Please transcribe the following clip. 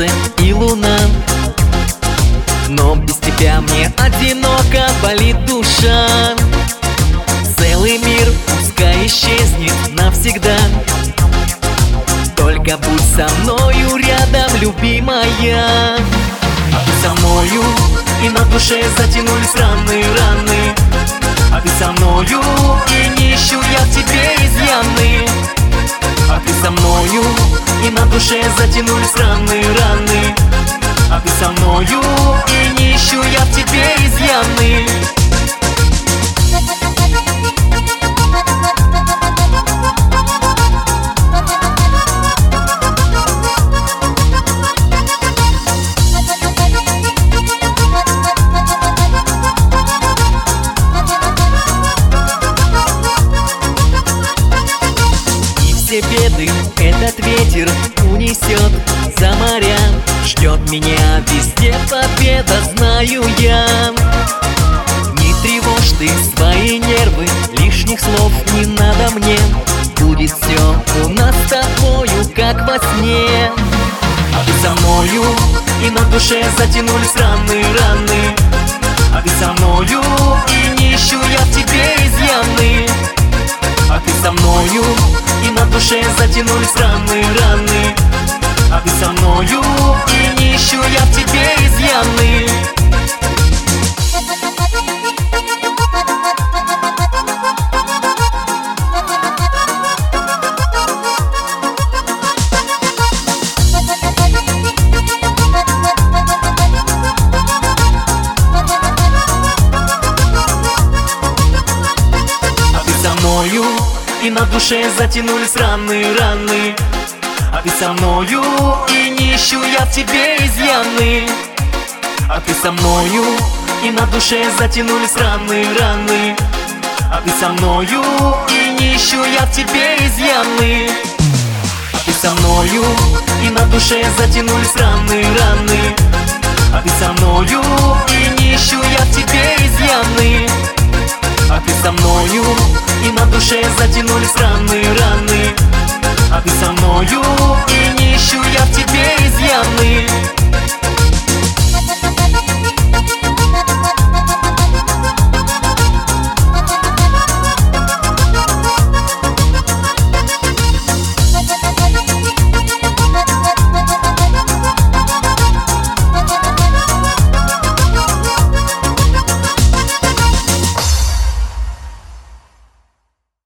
и луна. Но без тебя мне одиноко болит душа. Целый мир пускай исчезнет навсегда. Только будь со мною рядом, любимая. А ты со мною, и на душе затянулись раны. А ты со мною, и не ищу я в тебе изъяны. А ты со мною, и на душе затянулись раны. А ты со мною, и не ищу я в тебе изъяны. Все беды этот ветер унесет за моря. Ждет меня везде победа, знаю я. Не тревожь ты свои нервы, лишних слов не надо мне. Будет все у нас с тобою, как во сне. А ты со мною, и на душе затянулись раны. А ты со мною, и не ищу я в тебе изъяны. А ты со мною, и на душе затянулись раны. А ты со мною, и не ищу я в тебе изъяны. А ты со мною, и на душе затянулись раны. А ты со мною, и не ищу я в тебе изъяны. А ты со мною, и на душе затянулись раны. А ты со мною, и не ищу я в тебе изъяны. А ты со мною, и на душе затянулись раны. А ты со мною, и не ищу я в тебе изъяны. А ты со мною, и на душе затянулись раны. А ты со мною,